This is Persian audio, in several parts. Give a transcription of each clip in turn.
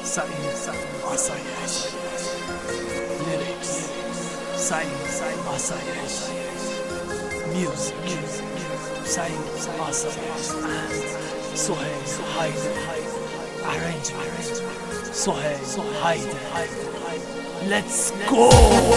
سعید آسایش لیریکس سعید آسایش میوزیک سعید آسایش سهیل حیدر arrangement سهیل حیدر Let's go!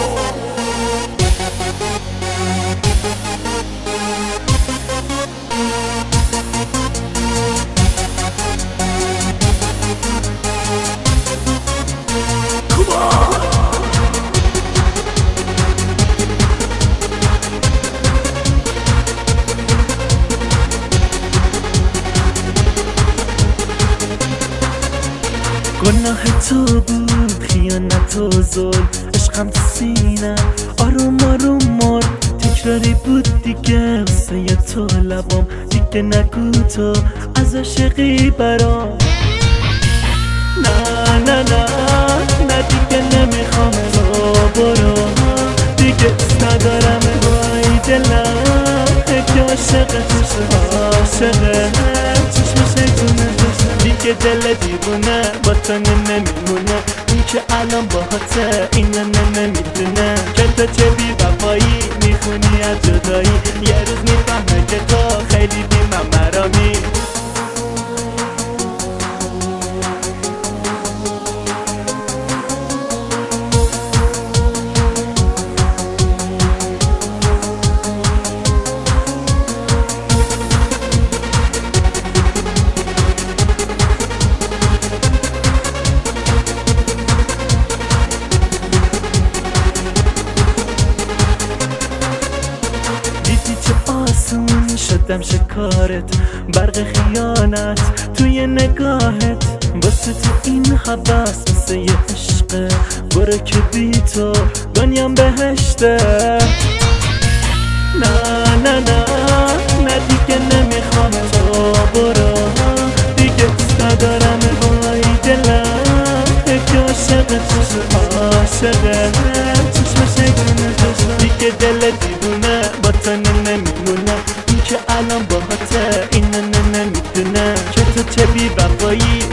گناه تو بود خیانت و ظلم عشقم تو سینم آروم آروم مرد تکراری بود دیگه واسه تو لبام دیگه نگو تو از عاشقی برام نه نه نه نه دیگه نمیخوام تو برو دیگه ندارم وای دلم که عاشقتش عاشقه چشم شیطونه دیگه دل دیوونه با تو نمیمونه اون که الان باهاته اینو نمیدونه که تو چه بی وفایی میخونی از جدایی یه روز میفهمه که تو خیلی بی مرامی شدم شکارت برق خیانت توی نگاهت واسه تو این حواس مثل یه عشقه برو که بی تو دنیام بهشته نه نه نه نه دیگه نمیخوام تو برو دیگه دوست ندارم وای دلم که عاشقت عاشقه چشم شیطونه دیگه دل دیوونه با تو نمیمونه که الان باهاته اینو نمیدونه که تو چه بی وفایی